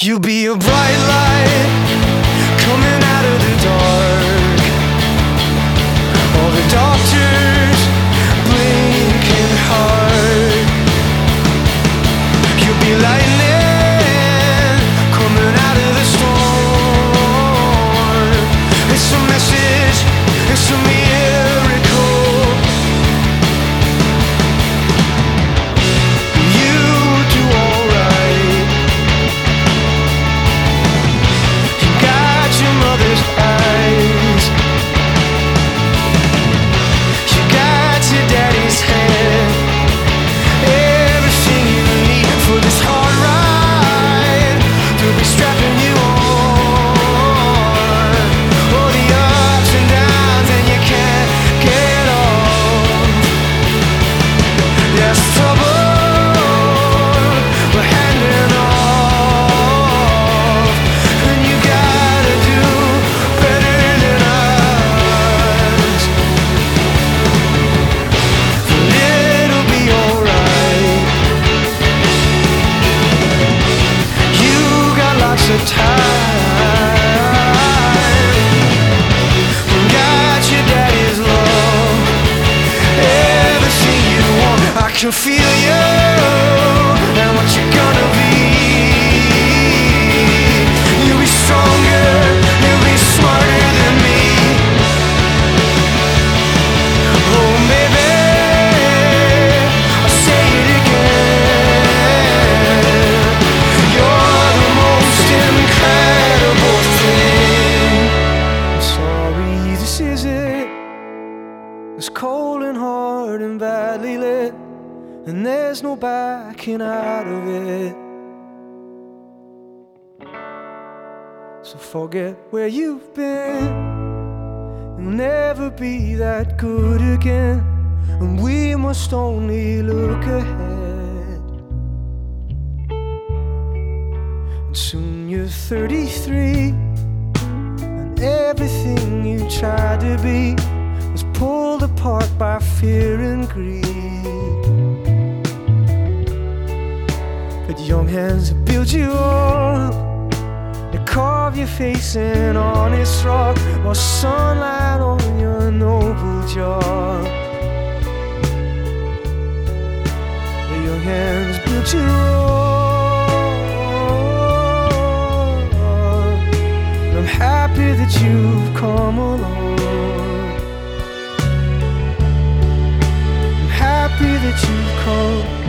You'll be a bright light coming out of the dark. All the doctors blinking hard. You'll be lightning coming out of the storm. It's a message, it's a miracle. You do alright. You got your mother's eyes. You got your daddy's hand. Everything you need for this hard ride. They'll be strapping you on. All the ups and downs and you can't get off. There's trouble, we're handing off. And you gotta do better than us. But it'll be alright. You got lots of time. Got your daddy's love. Everything you want, I can feel you and what you're gonna be. You'll be stronger, you'll be smarter than me. Oh baby, I'll say it again. You're the most incredible thing. I'm sorry, this is it. It's cold and hard and badly lit, and there's no backing out of it. So forget where you've been. You'll never be that good again, and we must only look ahead. And soon you're 33, and everything you tried to be was pulled apart by fear and greed. But young hands that build you up, they carve your face in honest rock, or sunlight on your noble jaw. The young hands build you up, and I'm happy that you've come along. I'm happy that you've come